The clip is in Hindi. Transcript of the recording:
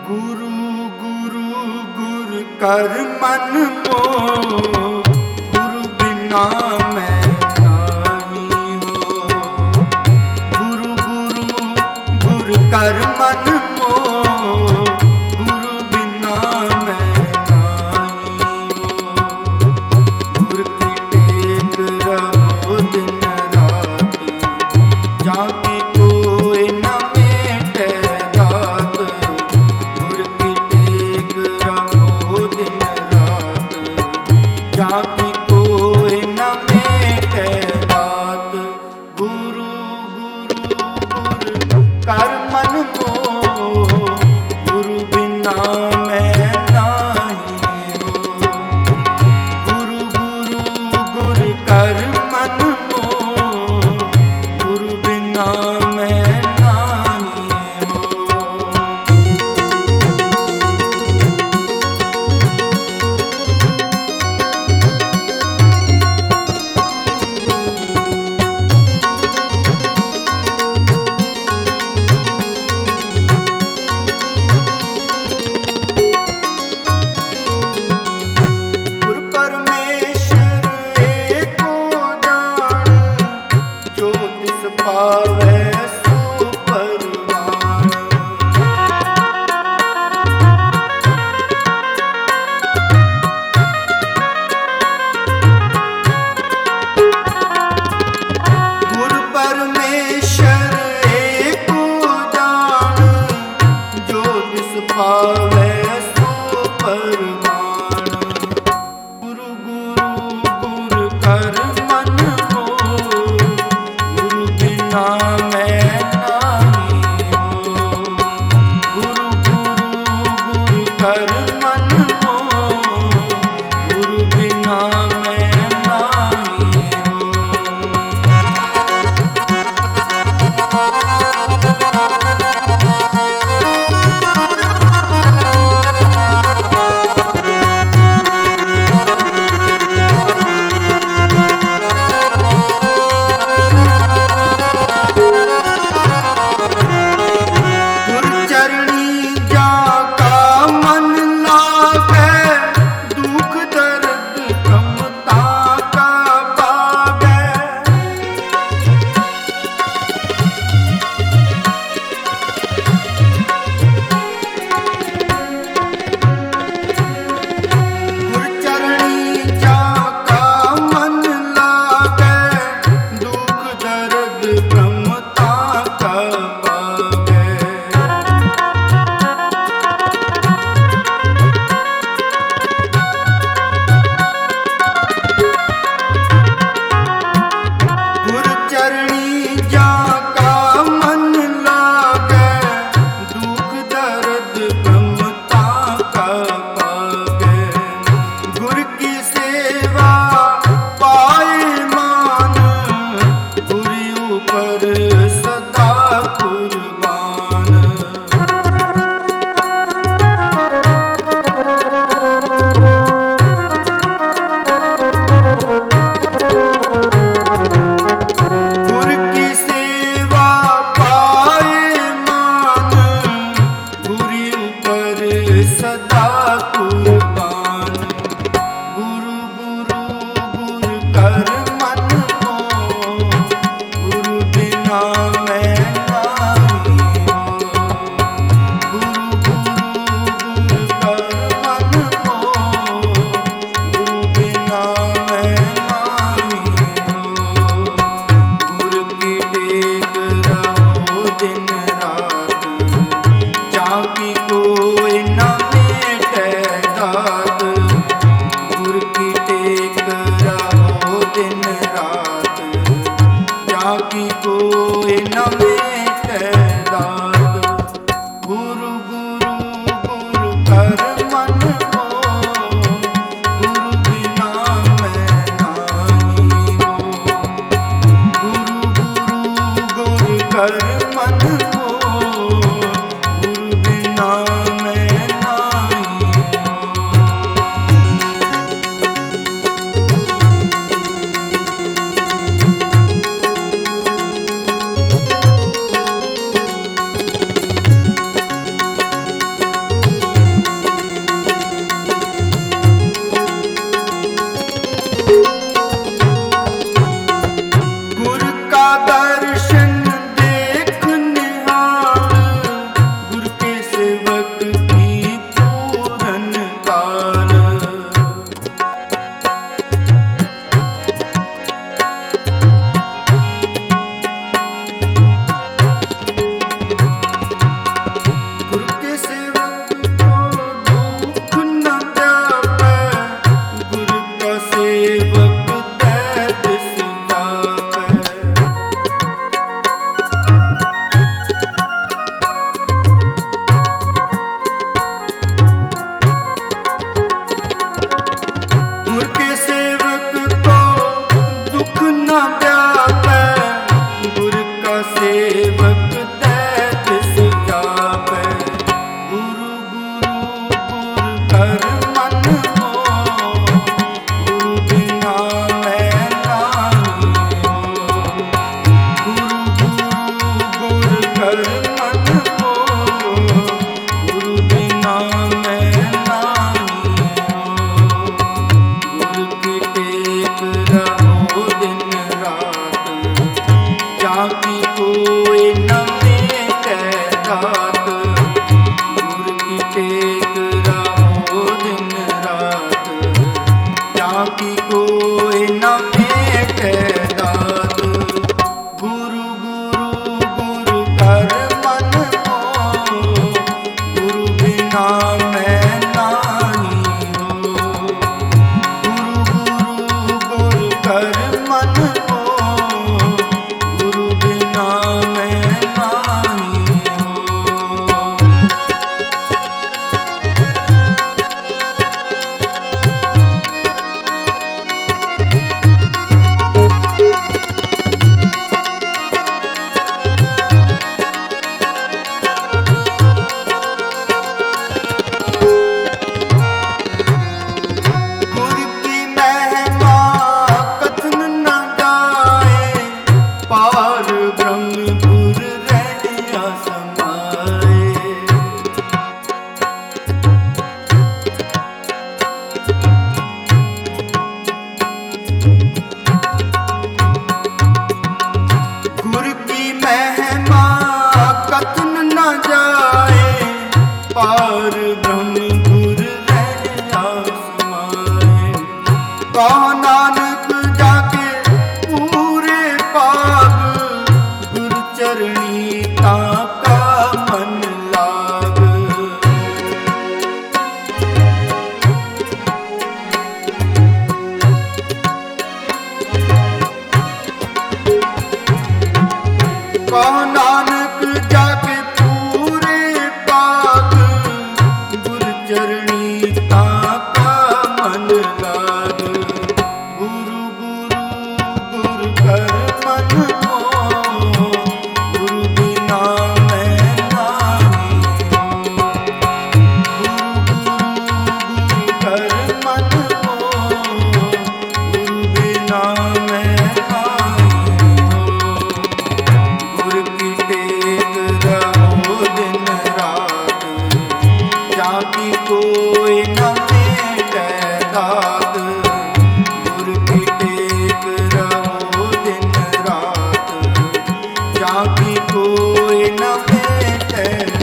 गुरु गुरु गुरु कर मन मोह, गुरु बिना मैं नहीं हो। गुरु गुरु गुरु कर मन मोह, गुरु बिना मैं नहीं हो। गुरु की टेक रहो दिन रात, जाके कोई न मेटे दात। गुरु की टेक रहो दिन रात, जाके कोई न मेटे दात। गुरु गुरु गुरु कर मन मोह, गुरु बिना मैं नहीं हो। गुरु गुरु गुरु कर मन मोह, गुरु बिना मैं नहीं हो। गुरु परमेश्वर एको जान, जो तिस पावै सो परवान। गुरु परमेश्वर एको जान, जो तिस पावै सो परवान। गुरु गुरु गुरु कर मन मोह, गुरु बिना मैं नहीं हो। गुरु गुरु गुरु कर मन मोह, गुरु बिना मैं नहीं हो। गुरु चरणी जाका मन लागे, दुख दर्द कमता का पागे। गुरु चरणी जाका मन लागे, दुख दर्द कमता का पागे। गुरु चरणी जाका मन लागे, दुख दर्द कमता का पागे। गुरु की सेवा पाए मान, गुरु ऊपर सदा कुर्बान। गुरु की सेवा पाए मान, गुरु ऊपर सदा कुर्बान। गुरु गुरु गुरु कर मन मोह, गुरु बिना मैं नहीं हो। गुरु गुरु गुरु कर मन मोह, गुरु बिना मैं नहीं हो। गुरु की टेक रहो दिन रात, जाकी कोई न मेटे दात। गुरु की टेक रहो दिन रात, जाकी कोई न मेटे दात। गुरु गुरु गुरु कर मन मोह, गुरु बिना मैं नहीं हो। गुरु गुरु गुरु कर मन मोह, गुरु बिना मैं नहीं हो। सेवक दैत सुजापै। गुरु गुरु गुर कर मन मोह, गुरु बिना मैं नाहीं हो। गुरु गुरु गुर कर मन मोह, गुरु बिना मैं नाहीं हो। गुरु की टेक रहो दिन रात, जाकी कोई न मेटै दात। गुरु की टेक रहो दिन रात, जाकी कोई न मेटै दात। गुरु गुरु गुरु कर मन मोह, गुरु बिना मैं नाहीं हो। गुरु गुरु गुरु कर मन मोह, गुरु बिना मैं नाहीं हो। गुरु की महिमा कथन न जाए, पार ब्रह्म गुर रहया समाए। गुरु की महिमा कथन न जाए, पार ब्रह्म गुर रहया समाए। कहो नानक जाके पूरे पाग, गुरु चरणी ताका मन लाग। कहो नानक जाके पूरे पाग, गुरु चरणी ताका मन लाग। गुरु गुरु गुरु कर मन मोह, गुरु बिना मैं नाहीं हो। गुरु गुरु गुरु कर मन मोह, गुरु बिना मैं नाहीं हो। गुरु की टेक रहो दिन रात, जाकी कोई न मेटै दात। गुरु की टेक रहो दिन रात, जाकी कोई न मेटै